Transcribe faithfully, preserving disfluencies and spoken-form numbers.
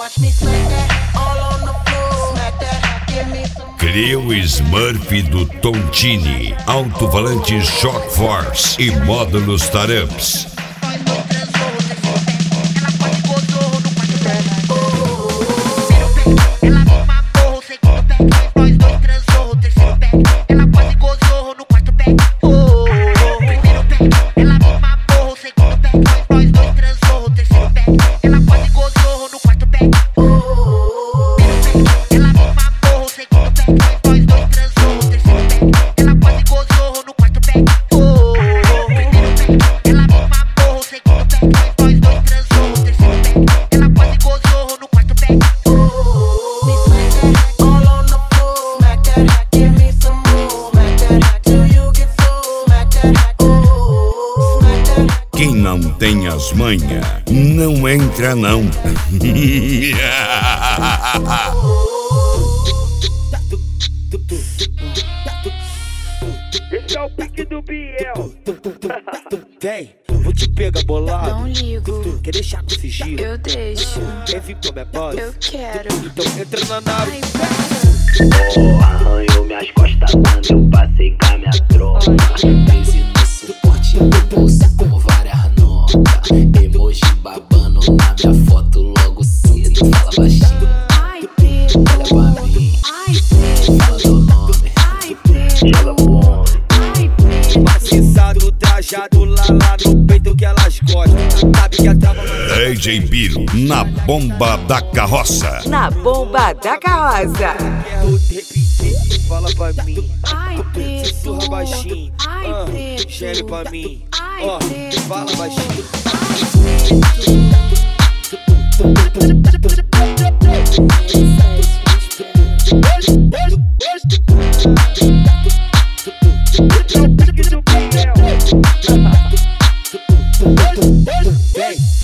Crio Smurf do Tontini, alto-volante Shock Force e módulos Taramps. Quem não tem as manhas, não entra não. Esse é o pique do Biel. Vem, vou te pegar bolado. Não ligo. Quer deixar com sigilo? Eu deixo. Quer vir pra minha base? Eu quero. Então entra na nave. Ai, para. Oh, arranhou minhas costas quando eu passei com a minha tropa. Crise no suporte do bolso com várias notas. Emoji babando na minha foto logo cedo. Fala baixinho, Ai, preto. olha pra mim. Ai, preto. Fala teu nome, Ai, preto. joga pro homem. Ai, preto. Maciçado, trajado lá, lá no peito que elas gostam. Sabe que a trava D J Biro, na bomba da carroça. Na bomba da carroça. quero repetir. Fala pra mim. Ai, preto. Sussurra baixinho. Ai, Ah, preto. geme pra mim. Ai, Ó, preto. fala baixinho. Ai, preto.